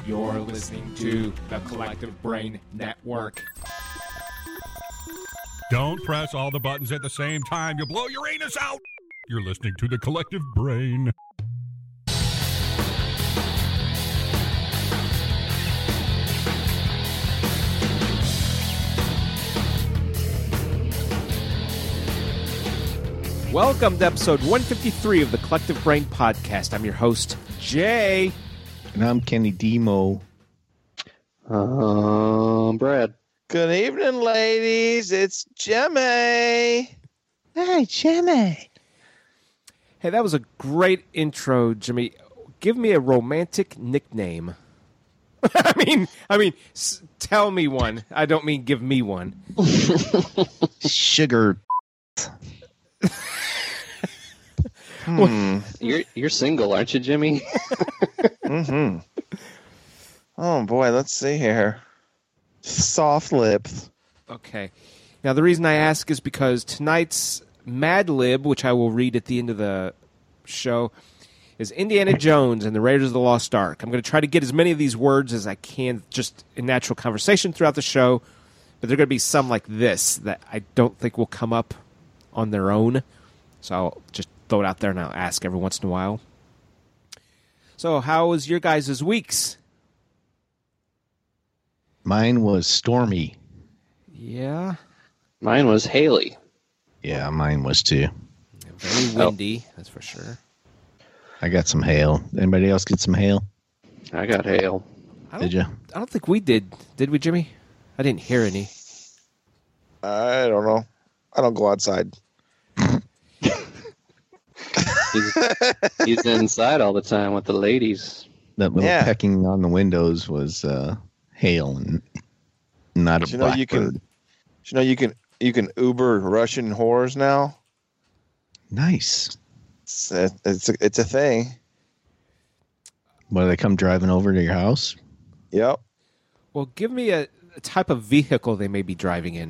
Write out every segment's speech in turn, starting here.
You're listening to the Collective Brain Network. Don't press all the buttons at the same time. You'll blow your anus out. You're listening to the Collective Brain. Welcome to episode 153 of the Collective Brain Podcast. I'm your host, Jay. And I'm Kenny Demo. Brad. Good evening, ladies. It's Jimmy. Hey, Jimmy. Hey, that was a great intro, Jimmy. Give me a romantic nickname. I mean, tell me one. I don't mean give me one. Sugar. You're single, aren't you, Jimmy? Mm-hmm. Oh, boy. Let's see here. Soft lips. Okay. Now, the reason I ask is because tonight's Mad Lib, which I will read at the end of the show, is Indiana Jones and the Raiders of the Lost Ark. I'm going to try to get as many of these words as I can just in natural conversation throughout the show, but there are going to be some like this that I don't think will come up on their own. So I'll just throw it out there and I'll ask every once in a while. So how was your guys' weeks? Mine was stormy. Yeah. Mine was Haley. Yeah, mine was too. Very windy, that's for sure. I got some hail. Anybody else get some hail? I got hail. Did you? I don't think we did. Did we, Jimmy? I didn't hear any. I don't know. I don't go outside. He's inside all the time with the ladies. That little pecking on the windows was hail and not a blackbird. You can Uber Russian whores now. Nice. It's a thing. What, do they come driving over to your house? Yep. Well, give me a type of vehicle they may be driving in.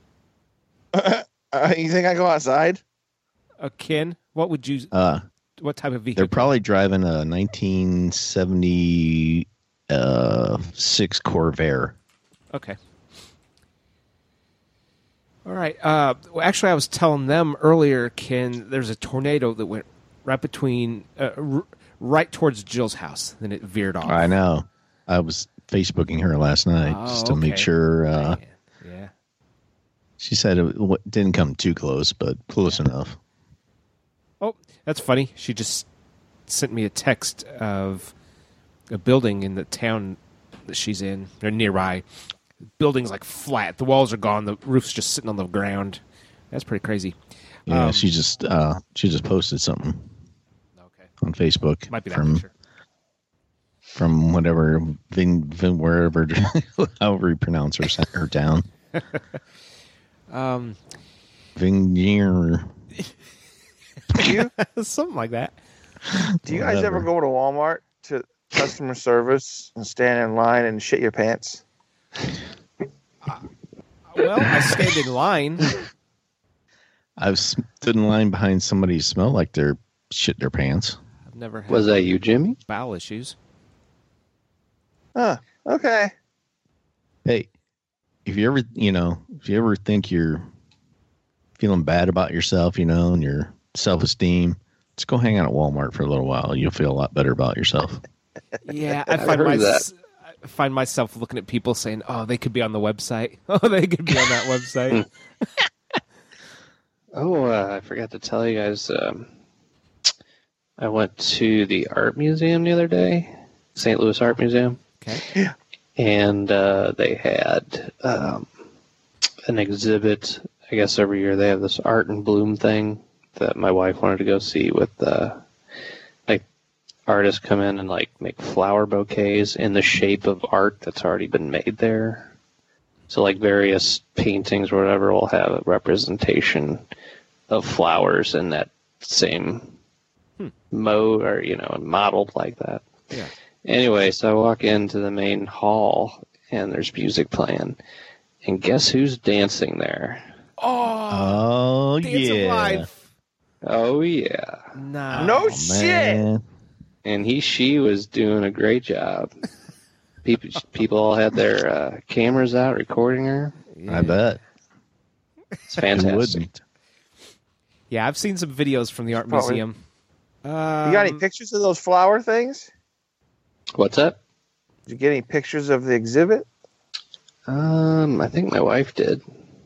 You think I go outside? Ken, what would you? What type of vehicle? They're probably driving a 1976 Corvair. Okay. All right. Well, actually, I was telling them earlier, Ken, there's a tornado that went right between, right towards Jill's house. Then it veered off. I know. I was Facebooking her last night just to make sure. Yeah. She said it didn't come too close, but close enough. Oh, that's funny. She just sent me a text of a building in the town that she's in, or nearby. The building's like flat. The walls are gone. The roof's just sitting on the ground. That's pretty crazy. Yeah, she just posted something on Facebook. Might be that picture. From whatever, wherever, however you pronounce her town. Vingir. Something like that. Do you guys ever go to Walmart to customer service and stand in line and shit your pants? Well, I stayed in line. I've stood in line behind somebody who smelled like they're shit their pants. I've never had Was that you, Jimmy? bowel issues. Huh. Okay. Hey, if you ever think you're feeling bad about yourself, and your self-esteem, just go hang out at Walmart for a little while. You'll feel a lot better about yourself. Yeah, I find myself looking at people saying, "Oh, they could be on the website. Oh, they could be on that website." I forgot to tell you guys. I went to the art museum the other day, St. Louis Art Museum. Okay. And they had an exhibit. I guess every year they have this art and bloom thing that my wife wanted to go see with artists come in and make flower bouquets in the shape of art that's already been made there. So various paintings or whatever will have a representation of flowers in that same mode or, modeled like that. Yeah. Anyway, so I walk into the main hall and there's music playing. And guess who's dancing there? Oh, Dancing yeah. Live. Oh, yeah. Nah. No shit. Man. And she was doing a great job. People all had their cameras out recording her. Yeah. I bet. It's fantastic. Yeah, I've seen some videos from the art museum. You got any pictures of those flower things? What's that? Did you get any pictures of the exhibit? I think my wife did.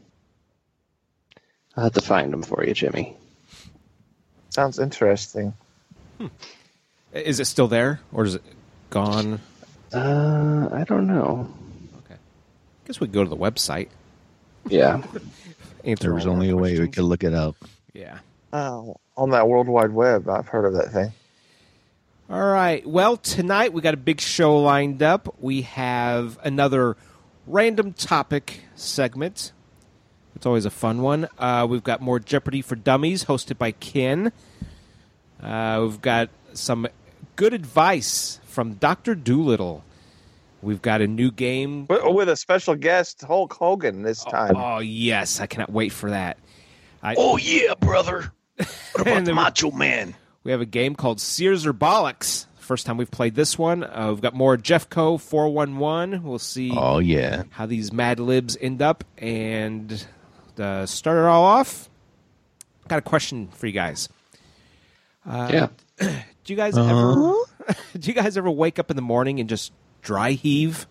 I'll have to find them for you, Jimmy. Sounds interesting. Is it still there, or is it gone? I don't know. Okay. Guess we could go to the website. Yeah. There was only a way we could look it up. Yeah. Oh, on that World Wide Web, I've heard of that thing. All right. Well, tonight we got a big show lined up. We have another random topic segment. It's always a fun one. We've got more Jeopardy for Dummies, hosted by Ken. We've got some good advice from Dr. Doolittle. We've got a new game. With a special guest, Hulk Hogan, this time. Oh, yes. I cannot wait for that. Oh, yeah, brother. What about the Macho Man? We have a game called Sears or Bollocks. First time we've played this one. We've got more Jeffco 411. We'll see how these Mad Libs end up. And to start it all off, got a question for you guys. Yeah. Do you guys ever wake up in the morning and just dry heave?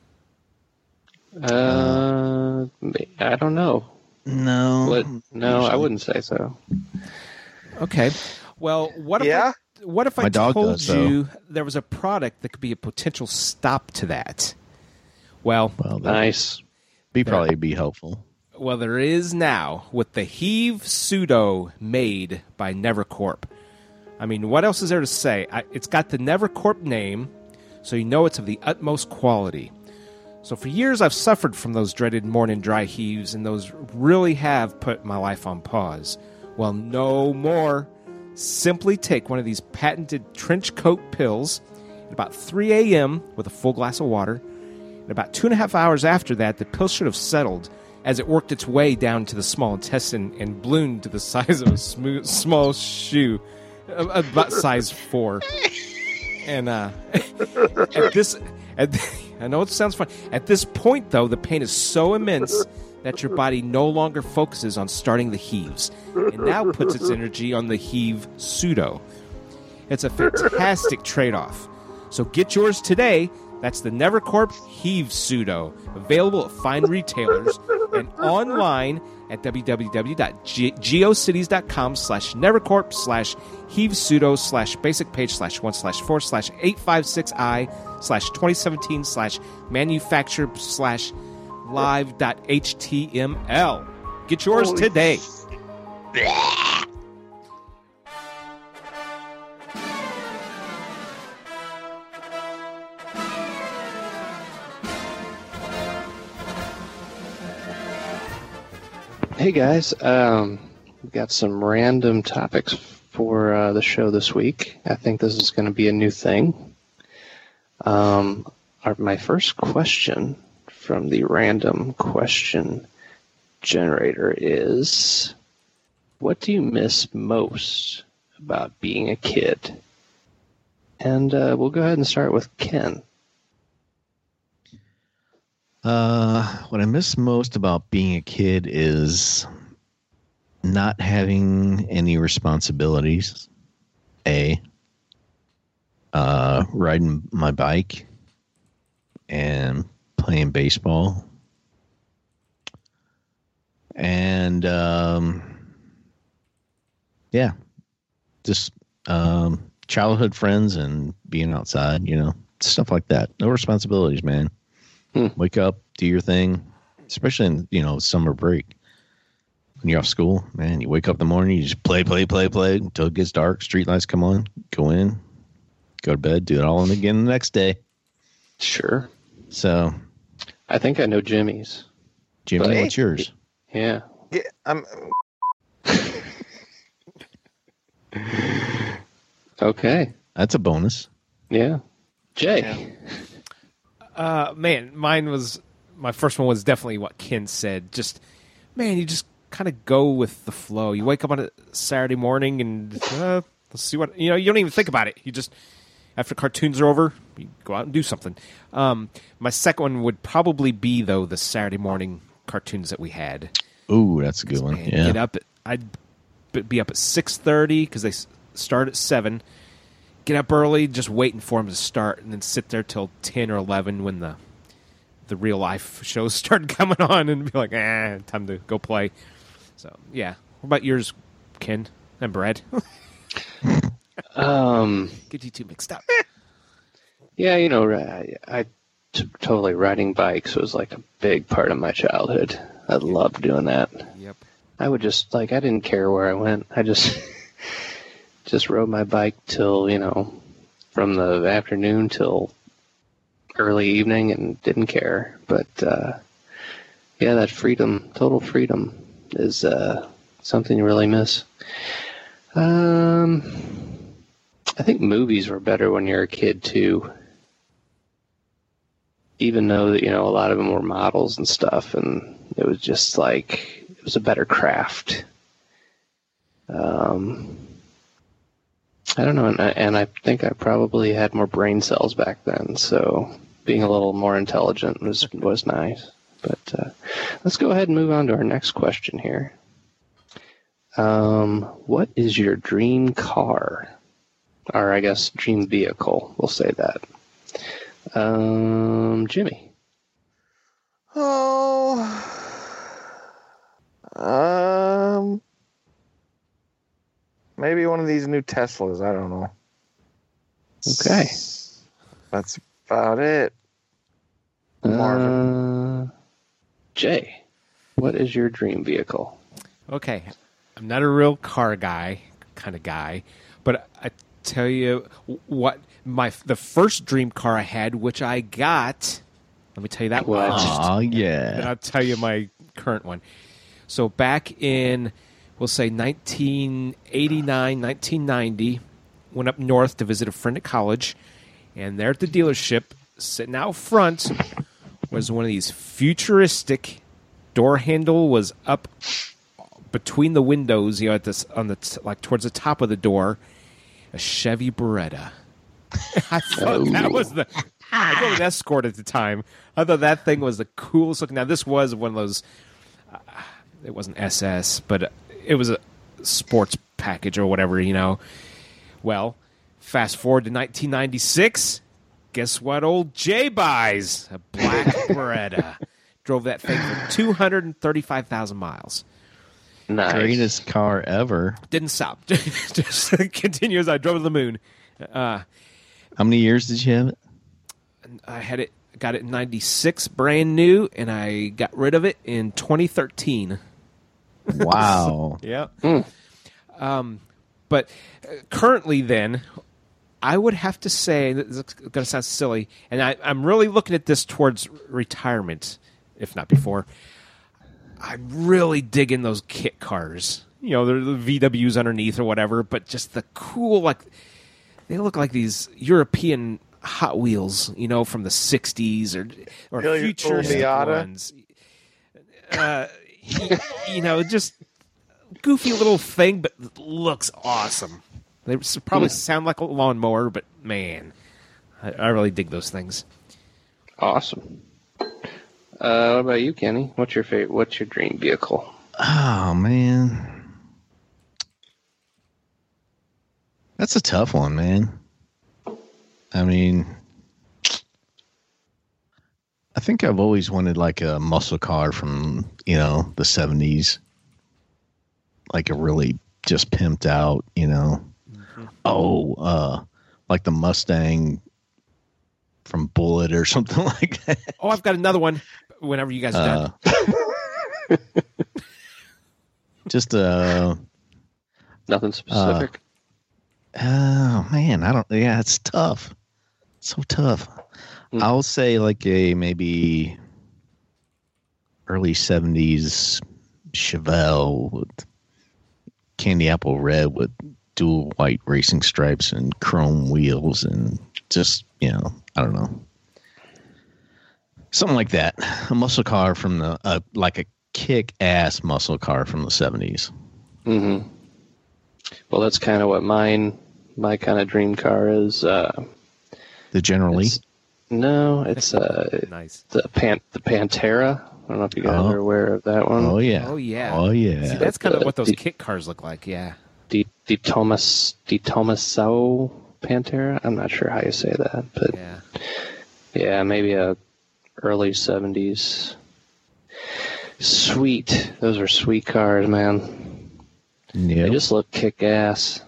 I don't know. No. No, I wouldn't say so. Okay. Well, what if I told you there was a product that could be a potential stop to that? Well nice. Probably be helpful. Well, there is now with the Heave Pseudo made by Nevercorp. I mean, what else is there to say? It's got the Nevercorp name, so you know it's of the utmost quality. So for years, I've suffered from those dreaded morning dry heaves, and those really have put my life on pause. Well, no more. Simply take one of these patented trench coat pills at about 3 a.m. with a full glass of water. And about 2.5 hours after that, the pill should have settled as it worked its way down to the small intestine and ballooned to the size of a small shoe, about size 4. And I know it sounds fun. At this point, though, the pain is so immense that your body no longer focuses on starting the heaves and now puts its energy on the Heave Pseudo. It's a fantastic trade-off. So get yours today. That's the Nevercorp Heave Pseudo, available at fine retailers and online at www.geocities.com/Nevercorp/Heave Pseudo /basic page /1/4/856i/2017/manufacture/live.html. Get yours today. Hey guys, we've got some random topics for the show this week. I think this is going to be a new thing. My first question from the random question generator is, what do you miss most about being a kid? And we'll go ahead and start with Ken. What I miss most about being a kid is not having any responsibilities. Riding my bike and playing baseball. And, just childhood friends and being outside, stuff like that. No responsibilities, man. Wake up, do your thing, especially in, summer break. When you're off school, man, you wake up in the morning, you just play until it gets dark, street lights come on, go in, go to bed, do it all again the next day. Sure. So. I think I know Jimmy's. Jimmy, what's yours? Yeah. Okay. That's a bonus. Yeah. Jay. Man, my first one was definitely what Ken said. You just kind of go with the flow. You wake up on a Saturday morning and let's see what, you don't even think about it. You just, after cartoons are over, You go out and do something. My second one would probably be, though, the Saturday morning cartoons that we had. Ooh, that's a good one. Man, Yeah. I'd be up at 6:30 because they start at 7. Get up early, just waiting for them to start, and then sit there till 10 or 11 when the real life shows started coming on, and be like, time to go play. So yeah. What about yours, Ken and Brad? Get you two mixed up. Yeah, I totally riding bikes was like a big part of my childhood. I loved doing that. Yep. I would just I didn't care where I went. I just rode my bike till, from the afternoon till early evening and didn't care. But yeah, that freedom, total freedom is something you really miss. I think movies were better when you're a kid too. Even though that, a lot of them were models and stuff, and it was just like, it was a better craft. I don't know, and I think I probably had more brain cells back then, so being a little more intelligent was nice. But let's go ahead and move on to our next question here. What is your dream car? Or I guess dream vehicle, we'll say that. Jimmy. Maybe one of these new Teslas. I don't know. Okay. That's about it. Marvin. Jay, what is your dream vehicle? Okay. I'm not a real car guy, kind of guy, but I tell you what, the first dream car I had, which I got, let me tell you that one. Oh, yeah. Then I'll tell you my current one. So back in, we'll say 1989, 1990, went up north to visit a friend at college, and there at the dealership, sitting out front, was one of these futuristic, door handle was up between the windows, at this like towards the top of the door, a Chevy Beretta. I thought that was I drove an Escort at the time. I thought that thing was the coolest looking. Now this was one of those. It wasn't SS, but it was a sports package or whatever, Well, fast forward to 1996. Guess what? Old Jay buys a black Beretta. Drove that thing for 235,000 miles. Nice. Greatest car ever. Didn't stop. Just continues. I drove to the moon. How many years did you have it? I got it in 96, brand new, and I got rid of it in 2013. Wow. Yeah. But currently then, I would have to say, this is going to sound silly, and I'm really looking at this towards retirement, if not before. I'm really digging those kit cars. They're the VWs underneath or whatever, but just the cool, they look like these European Hot Wheels, from the 60s or futuristic ones. Just goofy little thing, but looks awesome. They probably sound like a lawnmower, but man, I really dig those things. Awesome. What about you, Kenny? What's your favorite? What's your dream vehicle? Oh, man. That's a tough one, man. I mean, I think I've always wanted like a muscle car from, the 70s. Like a really just pimped out, like the Mustang from Bullitt or something like that. Oh, I've got another one whenever you guys are done. Just nothing specific. Oh man, it's tough. So tough. I'll say like a maybe early 70s Chevelle with candy apple red with dual white racing stripes and chrome wheels and just, I don't know. Something like that. A muscle car from like a kick-ass muscle car from the 70s. Mm-hmm. Well, that's kind of what my kind of dream car is. The General Lee? No, it's Nice. the Pantera. I don't know if you guys are aware of that one. Oh yeah. Oh yeah. Oh yeah. See, that's kind of what those kit cars look like. Yeah. The Tomaso Pantera. I'm not sure how you say that, but yeah, maybe a early 70s. Sweet. Those are sweet cars, man. Yeah. They just look kick-ass.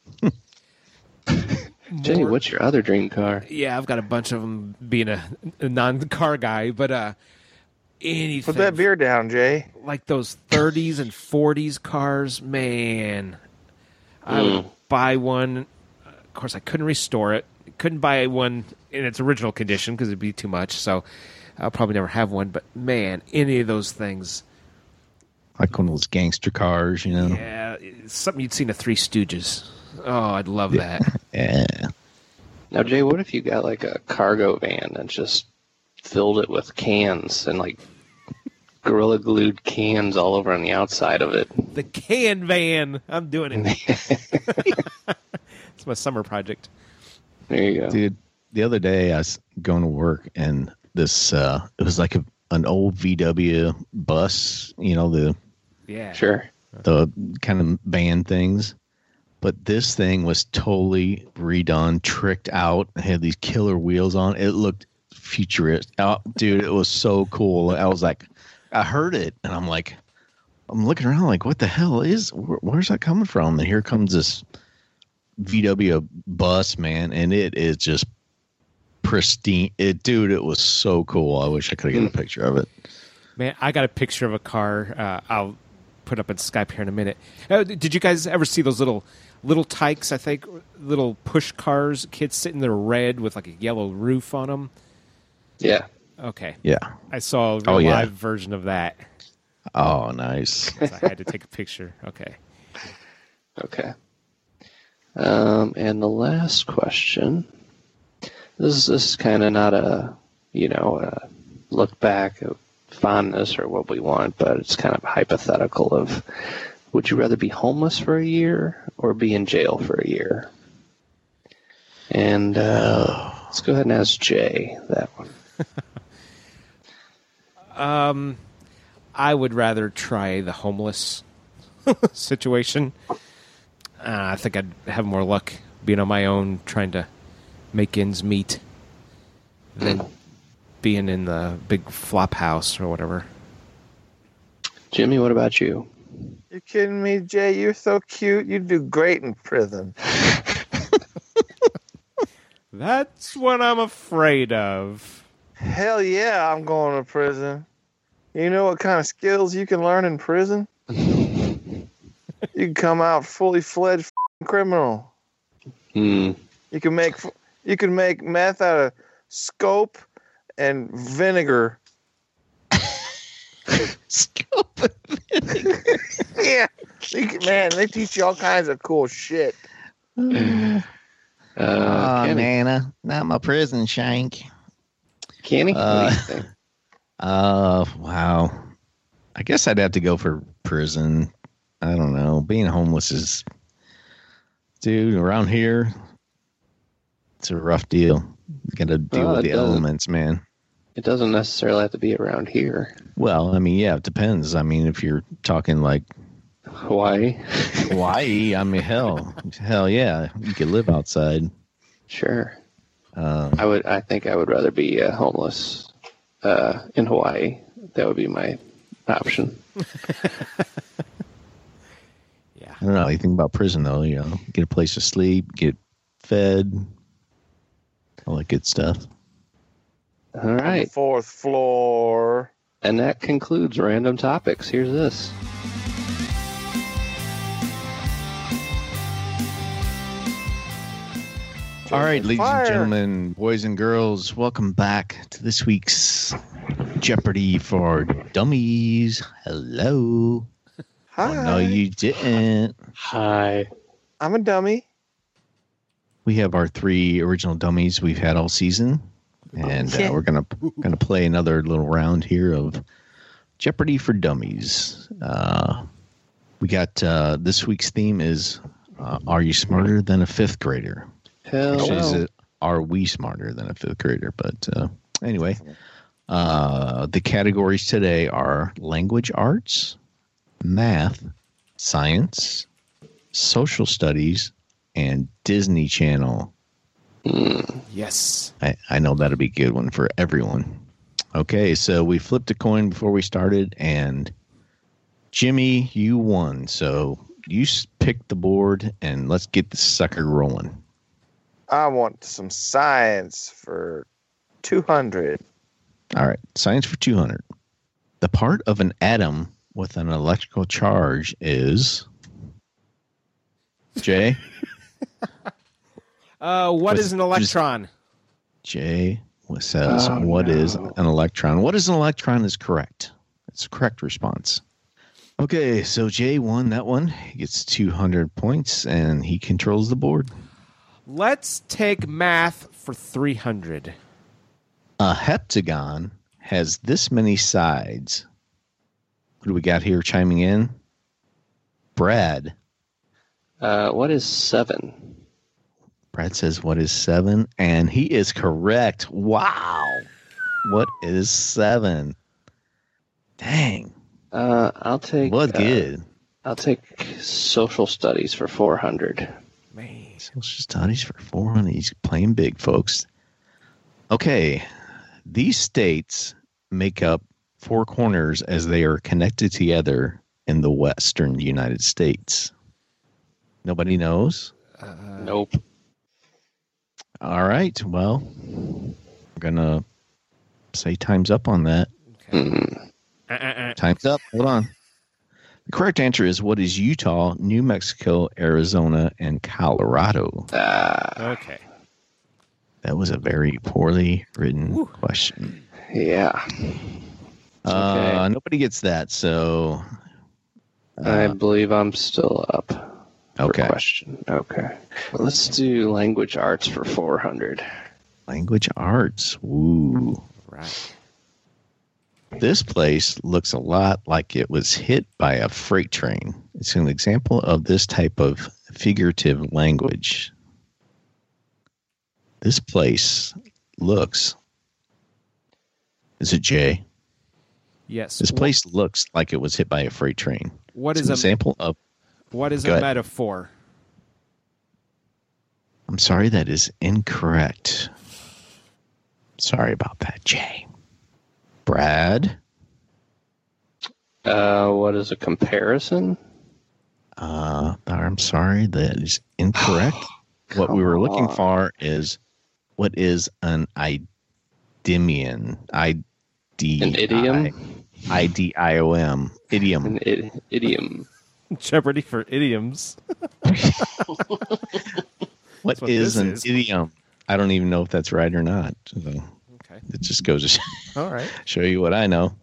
Jay, what's your other dream car? Yeah, I've got a bunch of them being a non-car guy, but anything. Put that beer down, Jay. Like those 30s and 40s cars, man. I would buy one. Of course, I couldn't restore it. Couldn't buy one in its original condition because it'd be too much, so I'll probably never have one. But, man, any of those things. Like one of those gangster cars, you know? Yeah, it's something you'd see in the Three Stooges. Oh, I'd love that. Yeah. Now, Jay, what if you got like a cargo van and just filled it with cans and like Gorilla Glued cans all over on the outside of it? The can van. I'm doing it. It's my summer project. There you go. Dude, the other day I was going to work and this, it was like an old VW bus, you know, the kind of van things. But this thing was totally redone, tricked out. It had these killer wheels on. It looked futuristic. Oh, dude, it was so cool. I was like, I heard it, and I'm like, I'm looking around like, what the hell where's that coming from? And here comes this VW bus, man, and it is just pristine. Dude, it was so cool. I wish I could get a picture of it. Man, I got a picture of a car. I'll put up in Skype here in a minute. Did you guys ever see those little tykes, I think, little push cars, kids sitting there red with like a yellow roof on them? Yeah. Okay. Yeah. I saw a live version of that. Oh, nice. So I had to take a picture. Okay. Okay. And the last question. This is kind of not a, look back of fondness or what we want, but it's kind of hypothetical of, would you rather be homeless for a year or be in jail for a year? And let's go ahead and ask Jay that one. I would rather try the homeless situation. I think I'd have more luck being on my own, trying to make ends meet, than being in the big flop house or whatever. Jimmy, what about you? You kidding me, Jay? You're so cute. You'd do great in prison. That's what I'm afraid of. Hell yeah, I'm going to prison. You know what kind of skills you can learn in prison? You can come out fully fledged criminal. You can make meth out of scope and vinegar. Scope and vinegar. Yeah, man, they teach you all kinds of cool shit. Oh, Nana, not my prison shank. Kenny, what do you think? Wow. I guess I'd have to go for prison. I don't know. Being homeless is, dude, around here, it's a rough deal. You got to deal with the elements, man. It doesn't necessarily have to be around here. Well, I mean, yeah, it depends. I mean, if you're talking like Hawaii, I mean, hell yeah, you could live outside. Sure. I think I would rather be homeless in Hawaii. That would be my option. Yeah. I don't know anything about prison though. Get a place to sleep, get fed, all that good stuff. All right. Fourth floor. And that concludes Random Topics. Here's this. All right, ladies and gentlemen, boys and girls, welcome back to this week's Jeopardy for Dummies. Hello. Hi. Oh, no, you didn't. Hi. I'm a dummy. We have our 3 original dummies we've had all season, and we're gonna play another little round here of Jeopardy for Dummies. We got this week's theme is "Are you smarter than a 5th grader?" Hell Actually, no. is are we smarter than a fifth grader? But anyway, the categories today are language arts, math, science, social studies, and Disney Channel. Yes. I know that'll be a good one for everyone. Okay, so we flipped a coin before we started, and Jimmy, you won. So you pick the board, and let's get the sucker rolling. I want some science for 200. All right, science for 200. The part of an atom with an electrical charge is... Jay? What is an electron? Jay says, what is an electron? What is an electron is correct. It's a correct response. Okay, so Jay won that one. He gets 200 points, and he controls the board. Let's take math for 300. A heptagon has this many sides. What do we got here chiming in? Brad. What is 7? Brad says, what is 7? And he is correct. Wow. What is 7? Dang. I'll take... What good? I'll take social studies for 400. Man. Social studies for 400. He's playing big, folks. Okay. These states make up 4 corners as they are connected together in the western United States. Nobody knows? Nope. All right. Well, I'm going to say time's up on that. Okay. Time's up. Hold on. The correct answer is what is Utah, New Mexico, Arizona, and Colorado? Okay. That was a very poorly written question. Yeah. Okay. Nobody gets that, so... I believe I'm still up. Okay. Question. Okay. Let's do language arts for 400. Language arts. Ooh. Right. This place looks a lot like it was hit by a freight train. It's an example of this type of figurative language. This place looks... Is it Jay? Yes. This place looks like it was hit by a freight train. What It's is an a example of... What is Go a ahead. metaphor? I'm sorry, that is incorrect. Sorry about that, Jay. Brad? What is a comparison? I'm sorry, that is incorrect. What we were looking for is what is an idiom? An idiom? IDIOM. Idiom. An idiom. Jeopardy for idioms. What what is this an is. idiom? I don't even know if that's right or not. So Okay. it just goes to All right. show you what I know.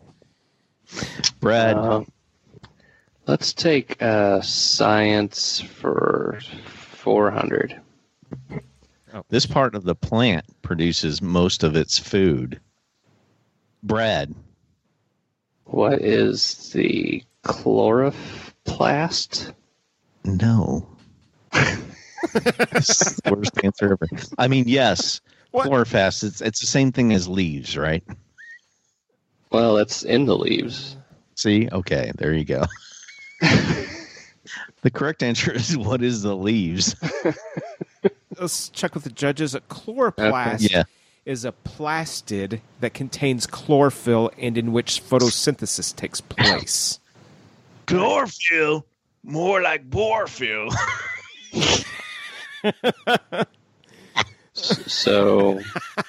Brad, Let's take science for 400. this part of the plant produces most of its food. Brad, What is the chloroplast? no. This is the worst answer ever. I mean, yes, What? chlorophyll. It's the same thing as leaves, right? Well, it's in the leaves. See? Okay, there you go. The correct answer is what is the leaves? Let's check with the judges. A chloroplast Yeah. is a plastid that contains chlorophyll and in which photosynthesis takes place. Chlorophyll? More like borophyll. So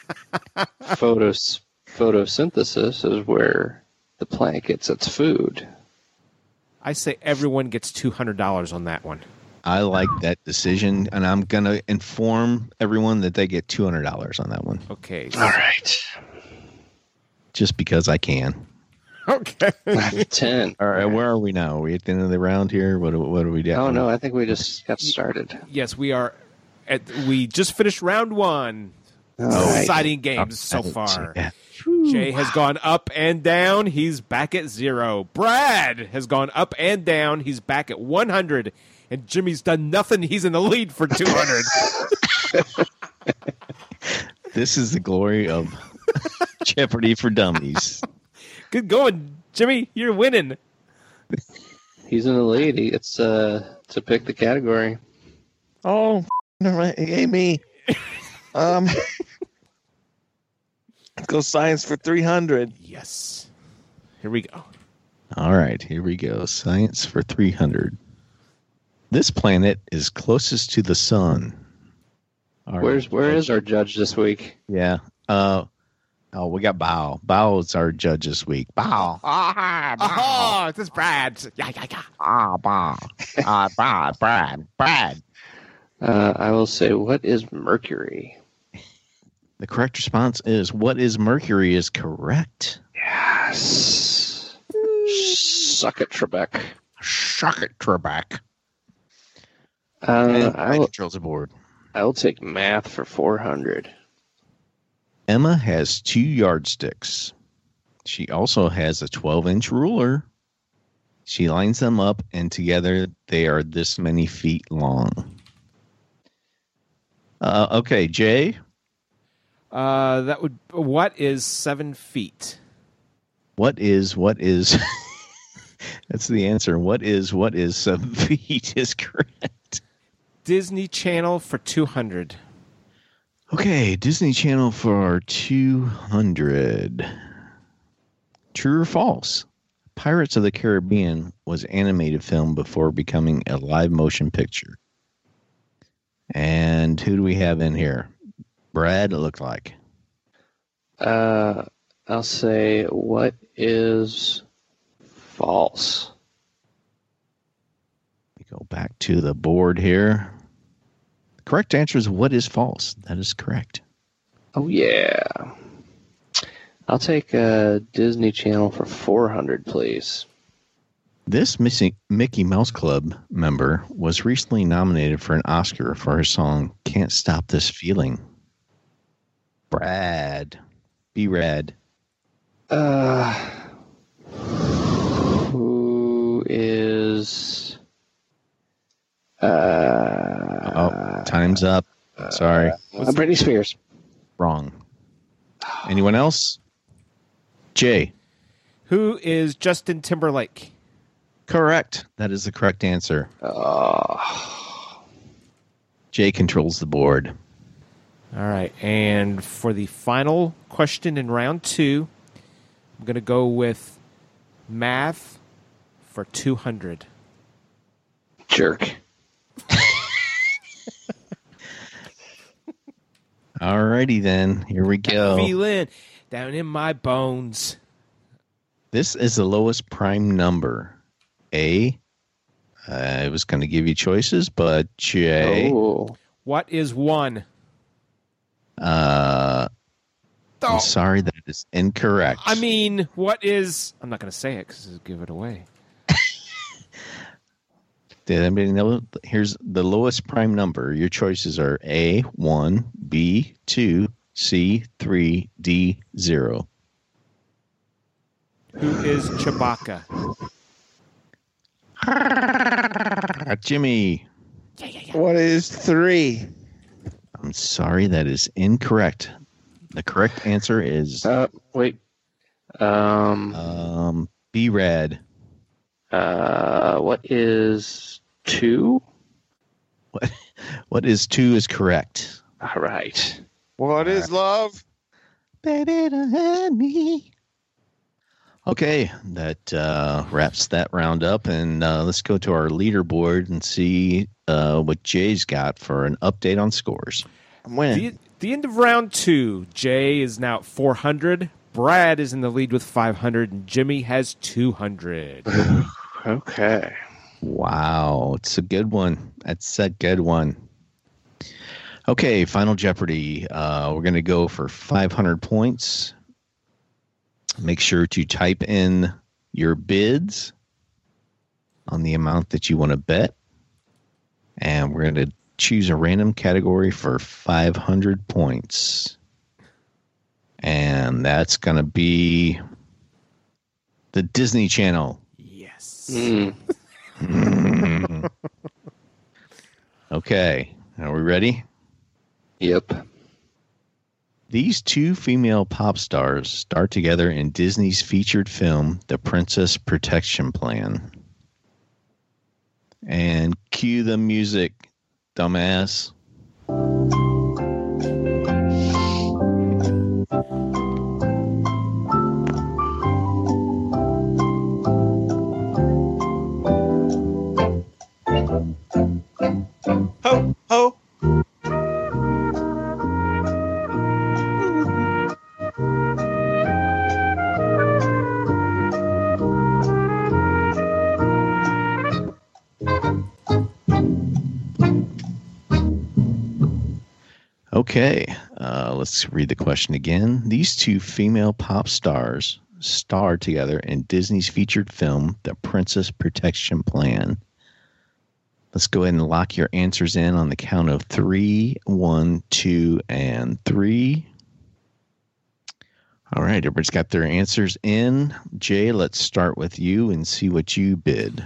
photosynthesis is where the plant gets its food. I say everyone gets $200 on that one. I like that decision, and I'm going to inform everyone that they get $200 on that one, Okay. All right. just because I can. Okay. 10. All right, where are we now? Are we at the end of the round here? What are we doing? Oh, no, I think we just got started. Yes, we are. We just finished round one. All right. Exciting games so far. Yeah. Jay has gone up and down. He's back at 0. Brad has gone up and down. He's back at 100. And Jimmy's done nothing. He's in the lead for 200. This is the glory of Jeopardy for Dummies. Good going, Jimmy. You're winning. He's in the lead. He gets to pick the category. Oh, never mind. Hey, me. Let's go science for 300. Yes. Here we go. All right, here we go. Science for 300. This planet is closest to the sun. Where is our judge this week? Yeah. We got Bao. Bao is our judge this week. Bao. Oh, this is Brad. Yeah. Bao. Brad. I will say, what is Mercury? The correct response is, what is Mercury is correct. Yes. Suck it, Trebek. Suck it, Trebek. I controls the board. I will take math for 400. Emma has 2 yardsticks. She also has a 12-inch ruler. She lines them up, and together they are this many feet long. Okay, Jay. What is 7 feet? What is that's the answer. What is 7 feet is correct. Disney Channel for 200. Okay, Disney Channel for 200. True or false? Pirates of the Caribbean was an animated film before becoming a live motion picture. And who do we have in here? Brad, it looked like. I'll say, what is false? We go back to the board here. The correct answer is what is false. That is correct. Oh, yeah. I'll take Disney Channel for 400, please. This Mickey Mouse Club member was recently nominated for an Oscar for her song Can't Stop This Feeling. Brad. Be rad. Who is... time's up. Sorry. Britney Spears. Wrong. Anyone else? Jay. Who is Justin Timberlake? Correct. That is the correct answer. Jay controls the board. All right. And for the final question in round 2, I'm going to go with math for 200. Jerk. All righty then. Here we go. Feeling down in my bones. This is the lowest prime number. I was going to give you choices, but Jay. Oh. What is 1? I'm sorry, that is incorrect. I mean, what is... I'm not going to say it because it'll give it away. Did anybody know? Here's the lowest prime number. Your choices are A, 1, B, 2, C, 3, D, 0. Who is Chewbacca? Jimmy. What is 3? I'm sorry, that is incorrect. The correct answer is Wait. B-Rad. What is 2? What is 2 is correct. All right. What is love? Baby, don't hurt me. Okay, that wraps that round up, and let's go to our leaderboard and see what Jay's got for an update on scores. I'm winning. The end of round 2, Jay is now at 400. Brad is in the lead with 500, and Jimmy has 200. Okay. Wow, it's a good one. That's a good one. Okay, Final Jeopardy. We're going to go for 500 points. Make sure to type in your bids on the amount that you want to bet. And we're going to choose a random category for 500 points. And that's going to be the Disney Channel. Yes. Okay, are we ready? Yep. These two female pop stars star together in Disney's featured film, The Princess Protection Plan. And cue the music, dumbass. Ho, ho. Okay, let's read the question again. These two female pop stars star together in Disney's featured film, The Princess Protection Plan. Let's go ahead and lock your answers in on the count of 3, 1, 2, and 3. All right, everybody's got their answers in. Jay, let's start with you and see what you bid.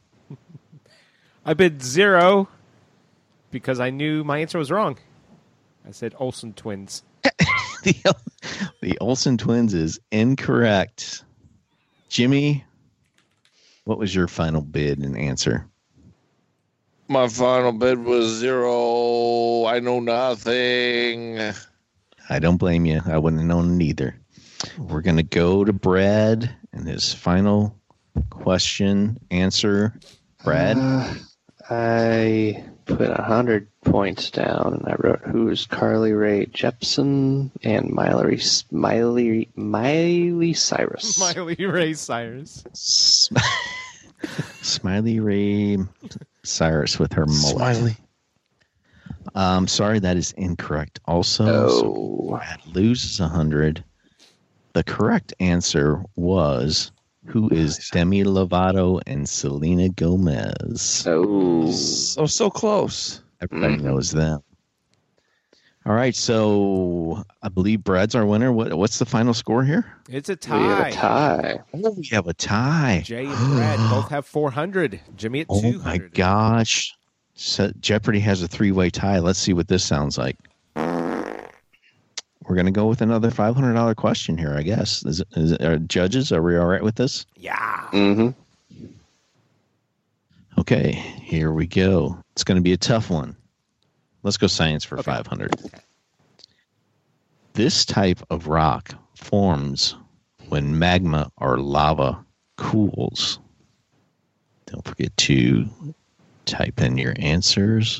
I bid 0 because I knew my answer was wrong. I said Olsen twins. The Olsen twins is incorrect. Jimmy, what was your final bid and answer? My final bid was 0. I know nothing. I don't blame you. I wouldn't have known it either. We're going to go to Brad and his final question answer. Brad? I put 100 points down, and I wrote who's Carly Rae Jepsen and Miley Cyrus. Miley Ray Cyrus. Smiley Ray Cyrus with her mullet. Smiley. Sorry, that is incorrect. Also, so Brad loses 100. The correct answer was who is Demi Lovato and Selena Gomez. Oh, So close. Everybody knows them. All right, so I believe Brad's our winner. What's the final score here? It's a we tie. have a tie. Oh, we have a tie. Jay and Brad both have 400. Jimmy at 200. Oh my gosh. So Jeopardy has a 3-way tie. Let's see what this sounds like. We're going to go with another $500 question here, I guess. Judges, are we all right with this? Yeah. Mm-hmm. Okay, here we go. It's going to be a tough one. Let's go science for 500. This type of rock forms when magma or lava cools. Don't forget to type in your answers.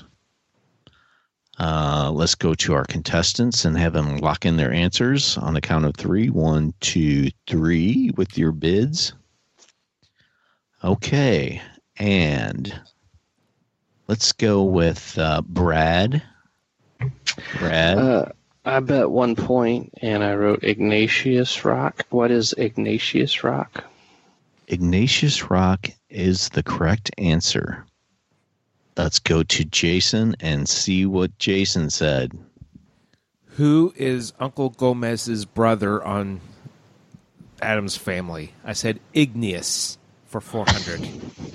Let's go to our contestants and have them lock in their answers on the count of 3. 1, 2, 3 with your bids. Okay, and let's go with Brad. Brad? I bet 1 point, and I wrote Ignatius Rock. What is Ignatius Rock? Ignatius Rock is the correct answer. Let's go to Jason and see what Jason said. Who is Uncle Gomez's brother on Adam's Family? I said Igneous for 400.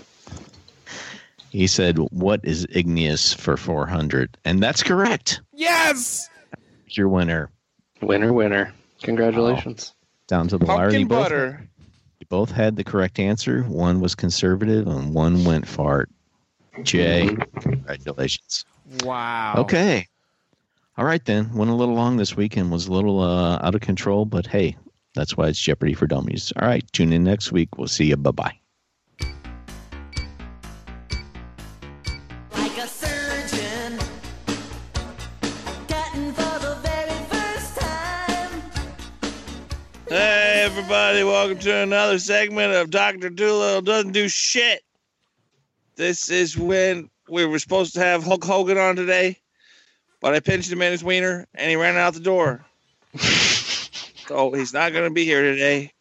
He said, what is igneous for 400? And that's correct. Yes! Your winner. Winner. Congratulations. Down to the wire. Pumpkin butter. You both had the correct answer. One was conservative and one went fart. Jay, congratulations. Wow. Okay. All right, then. Went a little long this week and was a little out of control, but hey, that's why it's Jeopardy for Dummies. All right, tune in next week. We'll see you. Bye-bye. Like a surgeon, cutting for the very first time. Hey, everybody. Welcome to another segment of Dr. Doolittle Doesn't Do Shit. This is when we were supposed to have Hulk Hogan on today, but I pinched him in his wiener, and he ran out the door. So he's not going to be here today.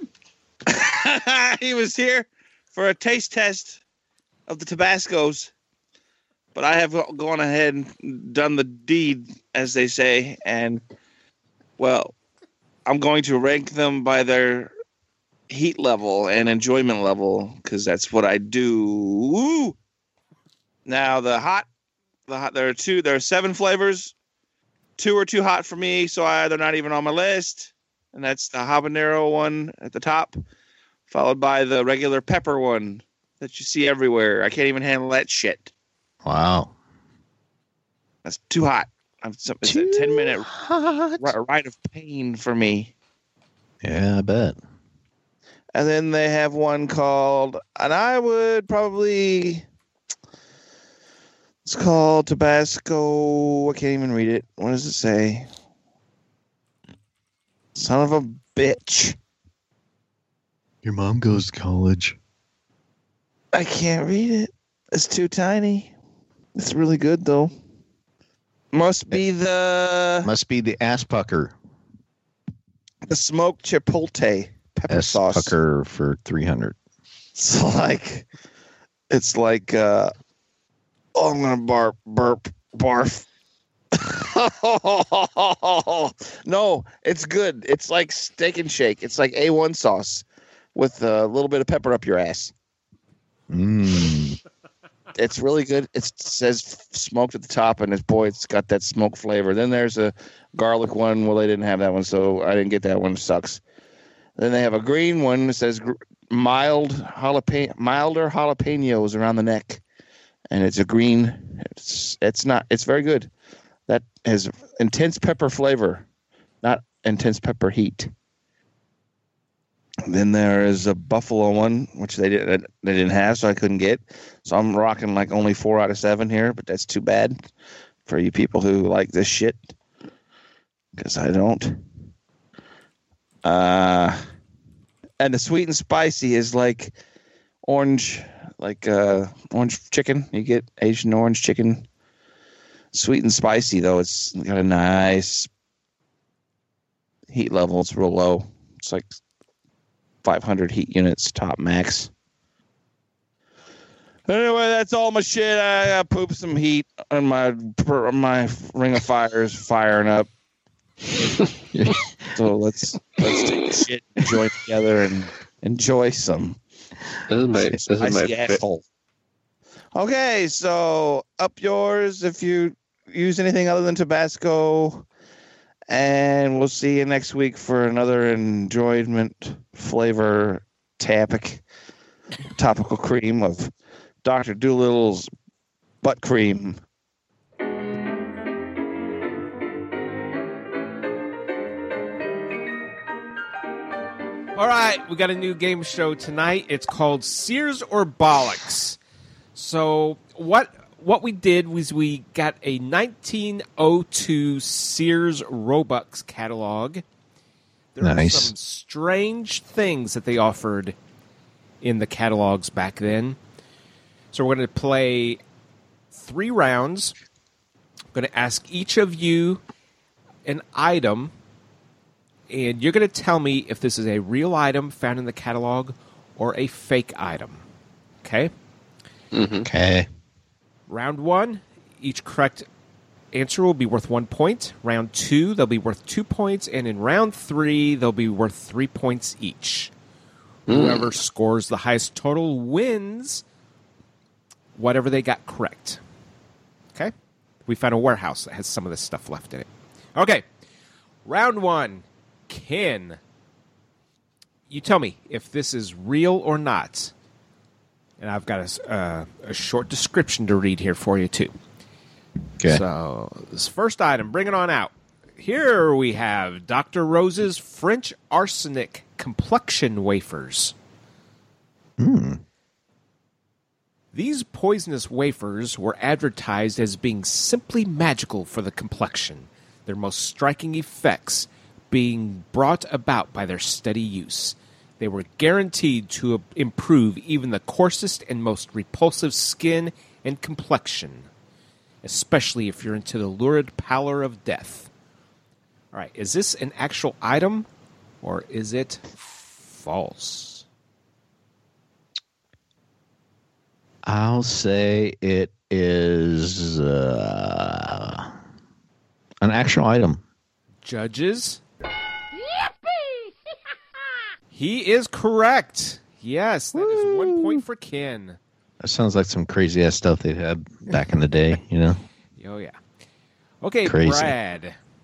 He was here for a taste test of the Tabascos, but I have gone ahead and done the deed, as they say, and, well, I'm going to rank them by their heat level and enjoyment level, because that's what I do. Now, there are 7 flavors. two are too hot for me, so they're not even on my list. And that's the habanero one at the top, followed by the regular pepper one that you see everywhere. I can't even handle that shit. Wow. That's too hot. It's a 10-minute ride of pain for me. Yeah, I bet. And then they have one called, and I would probably, it's called Tabasco. I can't even read it. What does it say? Son of a bitch. Your mom goes to college. I can't read it. It's too tiny. It's really good, though. Must be the ass pucker. The smoked chipotle pepper S sauce. pucker for 300. It's like I'm gonna barf. No, it's good. It's like Steak and Shake. It's like A1 sauce with a little bit of pepper up your ass. It's really good. It says smoked at the top, and it's got that smoke flavor. Then there's a garlic one. Well, they didn't have that one, so I didn't get that one. It sucks. Then they have a green one that says milder jalapenos around the neck, and it's a green. It's very good. That has intense pepper flavor, not intense pepper heat. Then there is a buffalo one, which they didn't have, so I couldn't get. So I'm rocking like only 4 out of 7 here, but that's too bad for you people who like this shit, because I don't. And the sweet and spicy is like orange chicken. You get Asian orange chicken. Sweet and spicy, though, it's got a nice heat level. It's real low. It's like 500 heat units top max. Anyway, that's all my shit. I got poop some heat, and my ring of fire is firing up. So let's take the shit, enjoy it together, and enjoy some. This is my asshole. Okay, so up yours if you use anything other than Tabasco. And we'll see you next week for another enjoyment flavor topical cream of Dr. Doolittle's butt cream. All right, we got a new game show tonight. It's called Sears or Bollocks. So what we did was we got a 1902 Sears Roebuck catalog. There were some strange things that they offered in the catalogs back then. So we're going to play 3 rounds. I'm going to ask each of you an item, and you're going to tell me if this is a real item found in the catalog or a fake item. Okay? Mm-hmm. Okay. Round 1, each correct answer will be worth 1 point. Round 2, they'll be worth 2 points. And in round 3, they'll be worth 3 points each. Whoever scores the highest total wins whatever they got correct. Okay? We found a warehouse that has some of this stuff left in it. Okay. Round 1. Ken, you tell me if this is real or not. And I've got a short description to read here for you, too. Okay. So, this first item, bring it on out. Here we have Dr. Rose's French Arsenic Complexion Wafers. These poisonous wafers were advertised as being simply magical for the complexion, their most striking effects being brought about by their steady use. They were guaranteed to improve even the coarsest and most repulsive skin and complexion, especially if you're into the lurid pallor of death. All right, is this an actual item, or is it false? I'll say it is an actual item. Judges? He is correct. Yes, that is 1 point for Ken. That sounds like some crazy ass stuff they had back in the day, you know? Oh, yeah. Okay, Crazy. Brad.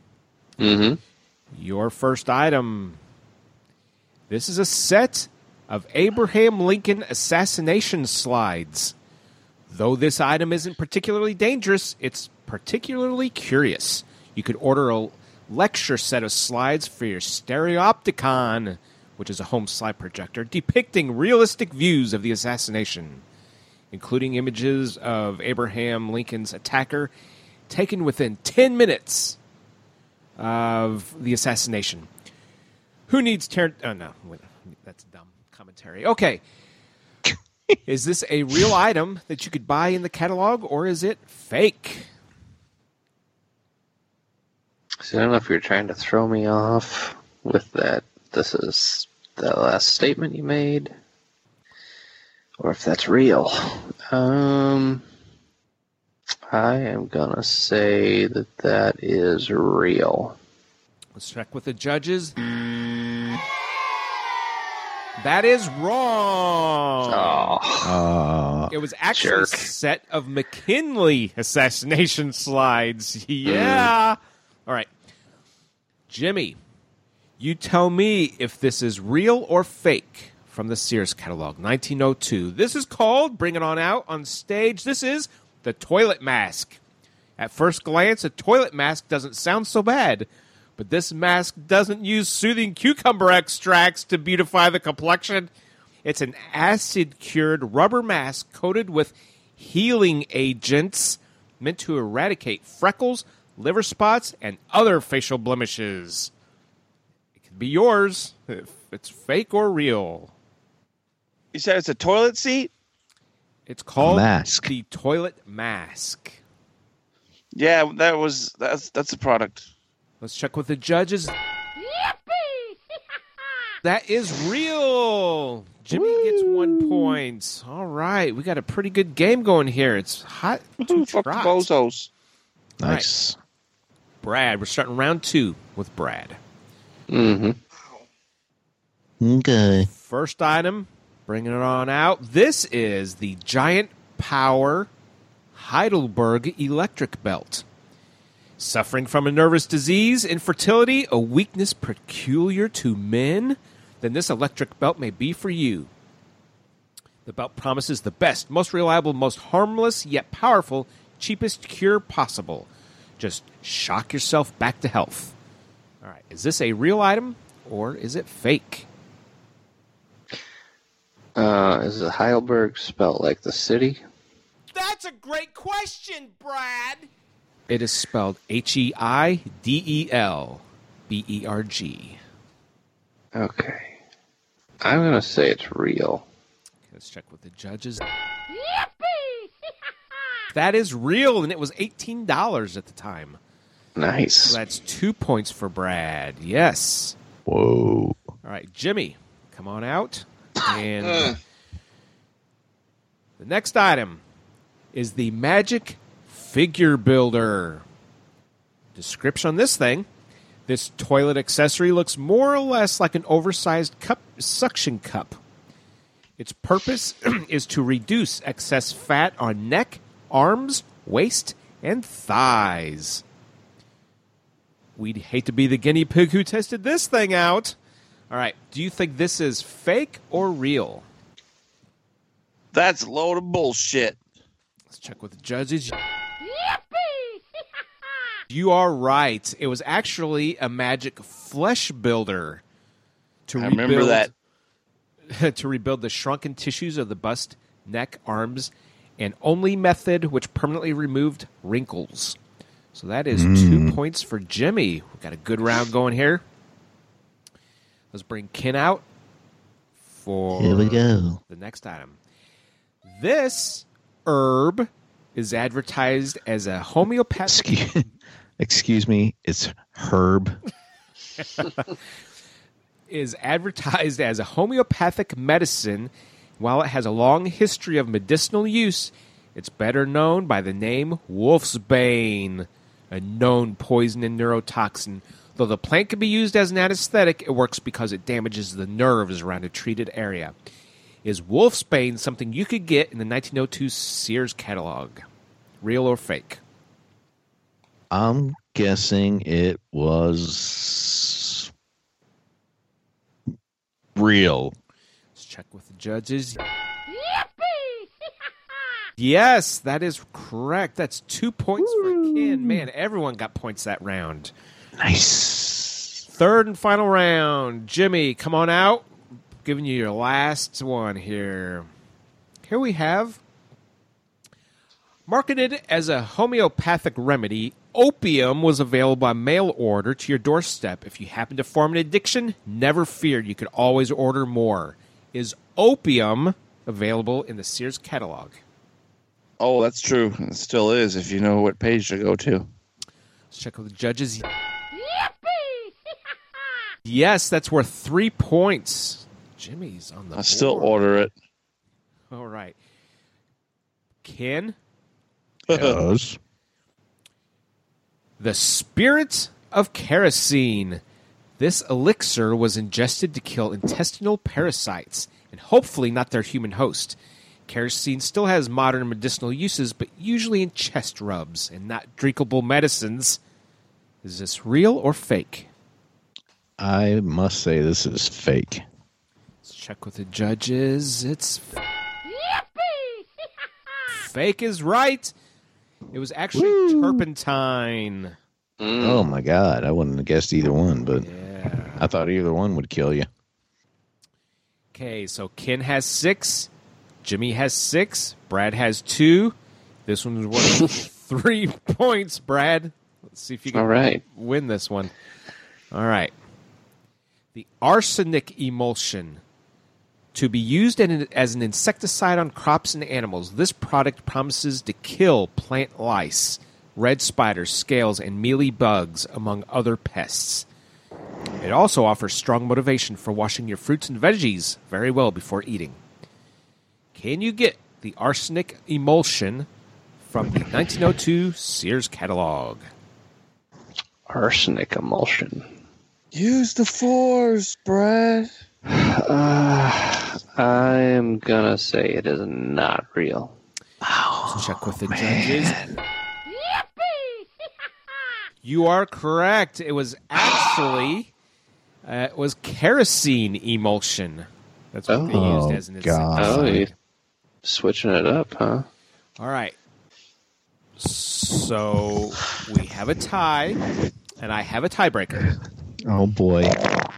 Mm-hmm. Your first item. This is a set of Abraham Lincoln assassination slides. Though this item isn't particularly dangerous, it's particularly curious. You could order a lecture set of slides for your Stereopticon, which is a home slide projector, depicting realistic views of the assassination, including images of Abraham Lincoln's attacker taken within 10 minutes of the assassination. Who needs Oh, no. That's dumb commentary. Okay. Is this a real item that you could buy in the catalog, or is it fake? So I don't know if you're trying to throw me off with that. This is the last statement you made, or if that's real. I am gonna say that is real. Let's check with the judges. That is wrong. Oh, It was actually jerk. a set of McKinley assassination slides. Yeah. All right. Jimmy, you tell me if this is real or fake from the Sears catalog, 1902. This is called, bring it on out on stage, this is the toilet mask. At first glance, a toilet mask doesn't sound so bad, but this mask doesn't use soothing cucumber extracts to beautify the complexion. It's an acid-cured rubber mask coated with healing agents meant to eradicate freckles, liver spots, and other facial blemishes. It could be yours if it's fake or real. You said it's a toilet seat? It's called mask. the toilet mask. Yeah, that's a product. Let's check with the judges. That is real. Jimmy gets 1 point. All right, we got a pretty good game going here. It's hot to Fuck the trot. bozos. Nice. Brad, we're starting round 2 with Brad. Mm-hmm. Okay. First item, bringing it on out. This is the Giant Power Heidelberg Electric Belt. Suffering from a nervous disease, infertility, a weakness peculiar to men? Then this electric belt may be for you. The belt promises the best, most reliable, most harmless, yet powerful, cheapest cure possible. Just shock yourself back to health. All right, is this a real item or is it fake? Is it Heidelberg spelled like the city? That's a great question, Brad. It is spelled Heidelberg. Okay. I'm going to say it's real. Let's check with the judges. That is real, and it was $18 at the time. Nice. So that's 2 points for Brad. Yes. Whoa. All right, Jimmy, come on out. And the next item is the Magic Figure Builder. Description on this thing. This toilet accessory looks more or less like an oversized suction cup. Its purpose is to reduce excess fat on neck, arms, waist, and thighs. We'd hate to be the guinea pig who tested this thing out. All right, do you think this is fake or real? That's a load of bullshit. Let's check with the judges. You are right. It was actually a magic flesh builder. I remember that. To rebuild the shrunken tissues of the bust, neck, arms, and only method which permanently removed wrinkles. So that is 2 points for Jimmy. We've got a good round going here. Let's bring Ken out for Here we go. the next item. This herb is advertised as a homeopathic... Excuse me, it's Herb. is advertised as a homeopathic medicine. While it has a long history of medicinal use, it's better known by the name Wolfsbane, a known poison and neurotoxin. Though the plant can be used as an anesthetic, it works because it damages the nerves around a treated area. Is Wolfsbane something you could get in the 1902 Sears catalog? Real or fake? I'm guessing it was real. Let's check with the judges. Yes, that is correct. That's 2 points for Ken. Man, everyone got points that round. Nice. Third and final round. Jimmy, come on out. Giving you your last one here. Here we have, marketed as a homeopathic remedy, opium was available by mail order to your doorstep. If you happen to form an addiction, never fear. You could always order more. Is opium available in the Sears catalog? Oh, that's true. It still is if you know what page to go to. Let's check with the judges. Yes, that's worth 3 points. Jimmy's on the I still board. order it. All right. Ken? Yes. The Spirit of Kerosene. This elixir was ingested to kill intestinal parasites, and hopefully not their human host. Kerosene still has modern medicinal uses, but usually in chest rubs and not drinkable medicines. Is this real or fake? I must say this is fake. Let's check with the judges. It's fake is right. It was actually turpentine. Oh my God. I wouldn't have guessed either one, but Yeah. I thought either one would kill you. Okay, so Ken has 6. Jimmy has 6. Brad has 2. This one's worth 3 points, Brad. Let's see if you can All right. win this one. All right. The arsenic emulsion. To be used as an insecticide on crops and animals, this product promises to kill plant lice, red spiders, scales, and mealy bugs, among other pests. It also offers strong motivation for washing your fruits and veggies very well before eating. Can you get the arsenic emulsion from the 1902 Sears catalog? Arsenic emulsion. Use the force, Brad. I'm gonna say it is not real. Let's check with the judges. You are correct. It was actually kerosene emulsion. That's what they used as an God. insecticide. Oh, you're switching it up, huh? All right. So we have a tie, and I have a tiebreaker. Oh boy.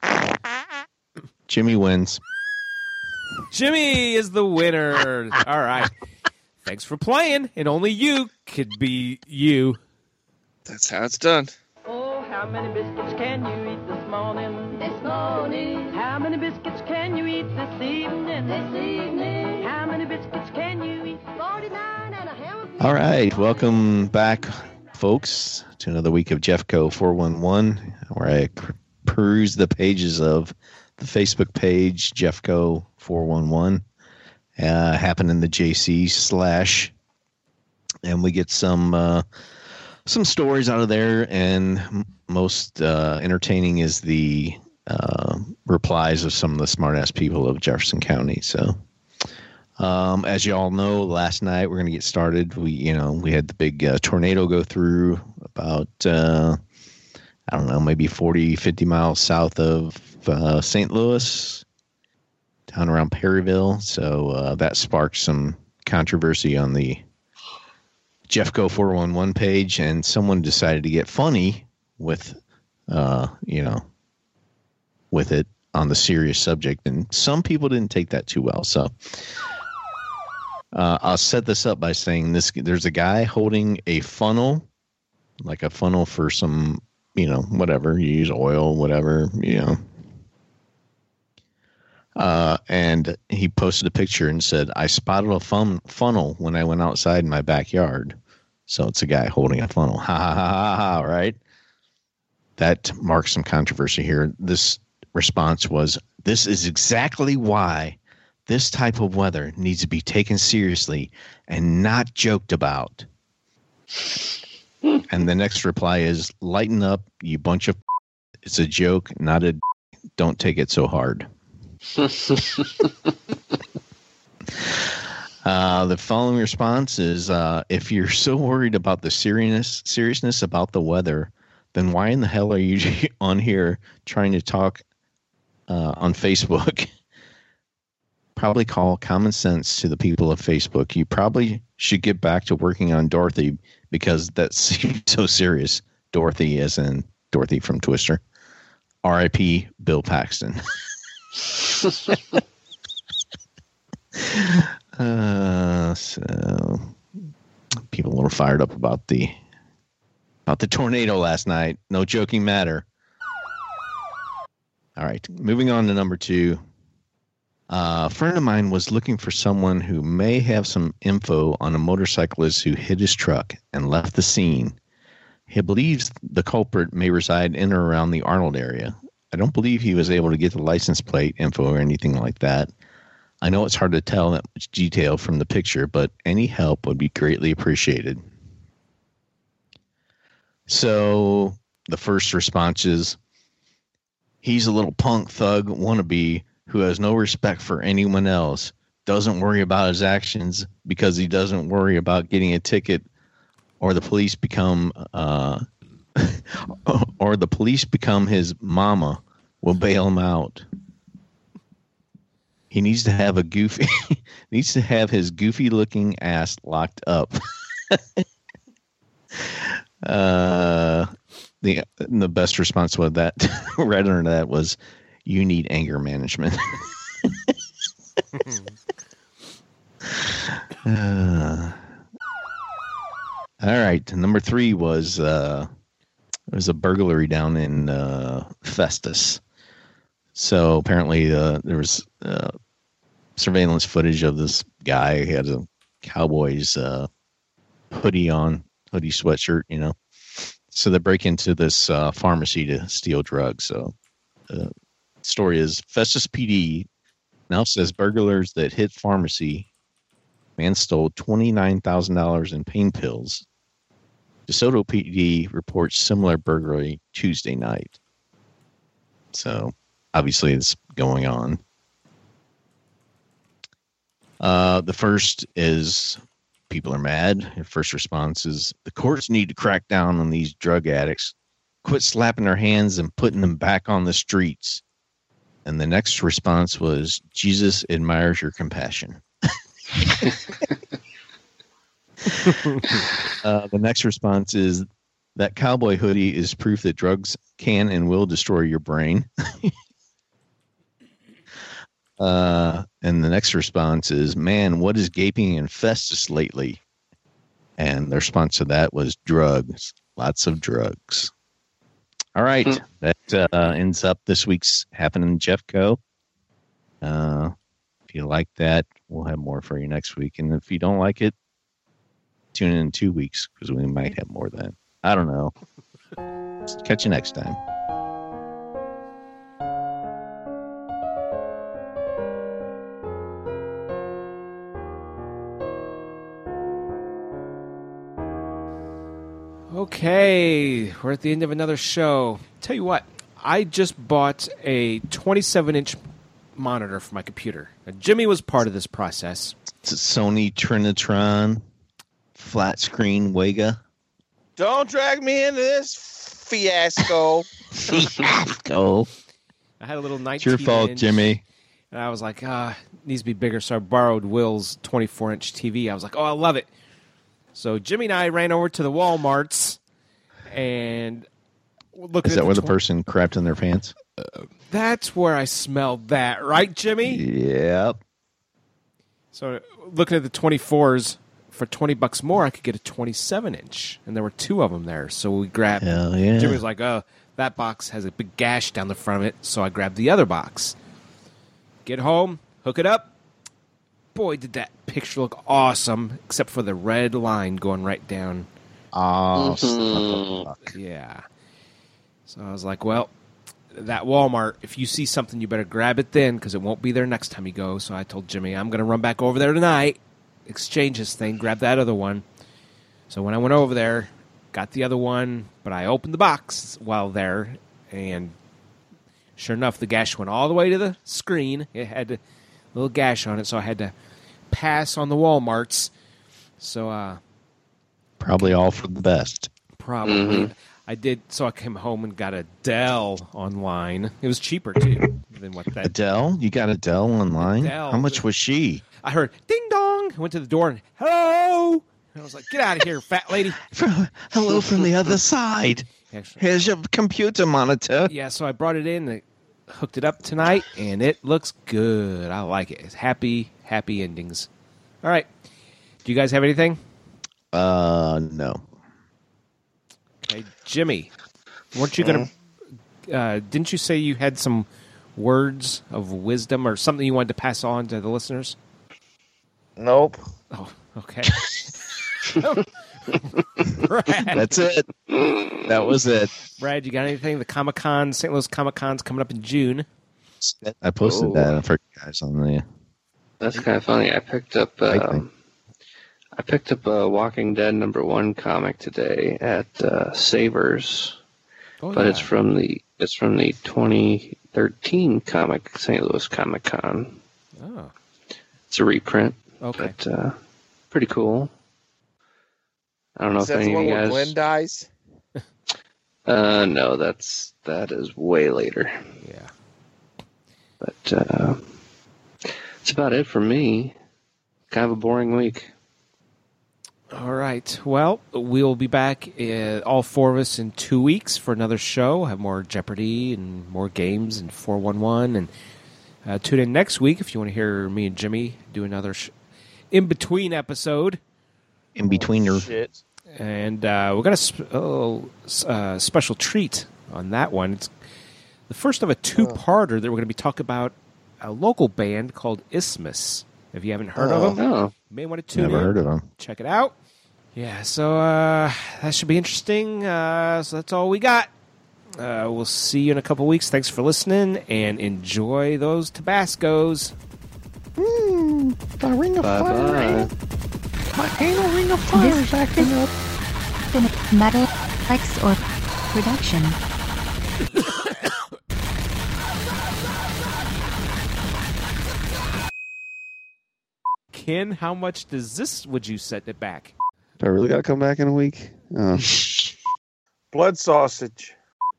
Jimmy wins. Jimmy is the winner. All right. Thanks for playing, and only you could be you. That's how it's done. Oh, how many biscuits can you eat this morning? This morning. How many biscuits can you eat this evening? This evening. How many biscuits can you eat? 49 and a ham of All right. Welcome back, folks, to another week of Jeffco 411, where I peruse the pages of the Facebook page, Jeffco 411. Happen in the JC / and we get some stories out of there, and most entertaining is the replies of some of the smart-ass people of Jefferson County. So, as you all know, last night we're going to get started. We had the big tornado go through about I don't know, maybe 40, 50 miles south of St. Louis, down around Perryville. So that sparked some controversy on the Jeffco 411 page, and someone decided to get funny with, with it on the serious subject, and some people didn't take that too well. So I'll set this up by saying this: there's a guy holding a funnel, like a funnel for some, whatever you use, oil, whatever, and he posted a picture and said, "I spotted a funnel when I went outside in my backyard." So it's a guy holding a funnel. Ha ha ha ha ha, right? That marks some controversy here. This response was, "This is exactly why this type of weather needs to be taken seriously and not joked about." And the next reply is, "Lighten up, you bunch of it's a joke, not a don't take it so hard." The following response is, if you're so worried about the seriousness about the weather, then why in the hell are you on here trying to talk on Facebook? Probably call common sense to the people of Facebook. You probably should get back to working on Dorothy because that seems so serious. Dorothy as in Dorothy from Twister. R.I.P. Bill Paxton. So people a little fired up about the tornado last night. No joking matter. All right, moving on to number 2. A friend of mine was looking for someone who may have some info on a motorcyclist who hit his truck and left the scene. He believes the culprit may reside in or around the Arnold area. I don't believe he was able to get the license plate info or anything like that. I know it's hard to tell that much detail from the picture, but any help would be greatly appreciated. So the first response is, he's a little punk thug wannabe who has no respect for anyone else, doesn't worry about his actions because he doesn't worry about getting a ticket, or the police become his mama will bail him out. He needs to have his goofy looking ass locked up. The best response to that right under that was, you need anger management. All right. Number 3 was it was a burglary down in Festus. So apparently there was surveillance footage of this guy. He had a Cowboys hoodie sweatshirt, you know. So they break into this pharmacy to steal drugs. So the story is, Festus PD now says burglars that hit pharmacy, man stole $29,000 in pain pills. DeSoto PD reports similar burglary Tuesday night. So obviously it's going on. The first is, people are mad. Your first response is, the courts need to crack down on these drug addicts. Quit slapping their hands and putting them back on the streets. And the next response was, Jesus admires your compassion. The next response is, that cowboy hoodie is proof that drugs can and will destroy your brain. And the next response is, man, what is gaping in Festus lately? And the response to that was, drugs. Lots of drugs. All right. That ends up this week's Happening Jeffco. If you like that, we'll have more for you next week. And if you don't like it, tune in 2 weeks because we might have more then. I don't know. Catch you next time. Okay, we're at the end of another show. Tell you what, I just bought a 27-inch monitor for my computer. Now, Jimmy was part of this process. It's a Sony Trinitron flat screen Wega. Don't drag me into this fiasco. Fiasco. I had a little 19-inch. It's your fault, Jimmy. And I was like, it needs to be bigger. So I borrowed Will's 24-inch TV. I was like, I love it. So Jimmy and I ran over to the Walmarts and looked at Is that where the person crapped in their pants? That's where I smelled that, right, Jimmy? Yep. So looking at the 24s, for $20 more, I could get a 27-inch, and there were 2 of them there. So we grabbed. Hell yeah. Jimmy was like, that box has a big gash down the front of it, so I grabbed the other box. Get home, hook it up. Boy, did that picture look awesome, except for the red line going right down. Oh, Yeah. So I was like, well, that Walmart, if you see something, you better grab it then, because it won't be there next time you go. So I told Jimmy, I'm going to run back over there tonight, exchange this thing, grab that other one. So when I went over there, got the other one, but I opened the box while there, and sure enough, the gash went all the way to the screen. It had a little gash on it, so I had to pass on the Walmarts. So probably all for the best. probably. I did. So I came home and got Adele online. It was cheaper too than what that. Adele? You got Adele online? Adele. How much was she? I heard ding dong. I went to the door and hello. And I was like, "Get out of here, fat lady." Hello from the other side. Actually, Here's your computer monitor. yeah, so I brought it in, and hooked it up tonight, and it looks good. I like it. It's happy endings. All right. Do you guys have anything? No. Okay, Jimmy, weren't you going to... didn't you say you had some words of wisdom or something you wanted to pass on to the listeners? Nope. Oh, okay. Brad, That's it. That was it. Brad, you got anything? The Comic-Con, St. Louis Comic-Con's coming up in June. I posted that for you guys on the... That's kind of funny. I picked up a Walking Dead #1 comic today at Savers, Oh, but yeah. it's from the 2013 St. Louis Comic Con. Oh, It's a reprint, okay. but pretty cool. I don't know Is if that any the of one you where guys. Glenn dies? No, that is way later. Yeah. But that's about it for me. Kind of a boring week. All right. Well, we'll be back, all four of us, in 2 weeks for another show. We'll have more Jeopardy and more games and 411. And tune in next week if you want to hear me and Jimmy do another in-between episode. In between your... Shit. And we've got a special treat on that one. It's the first of a two-parter that we're going to be talking about a local band called Isthmus. If you haven't heard of them, Oh, you may want to tune Never in. heard of them. Check it out. Yeah, so that should be interesting. So that's all we got. We'll see you in a couple weeks. Thanks for listening, and enjoy those Tabascos. The ring of bye-bye. My anal ring of fire is acting up. Metal X or production. Ken, how much would you set it back? Do I really got to come back in a week? Oh. Blood sausage.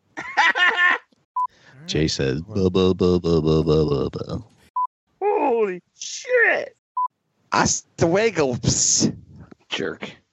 Jay says, buh, buh, buh, buh, buh, buh, buh, buh. Holy shit. Hasta luego. jerk.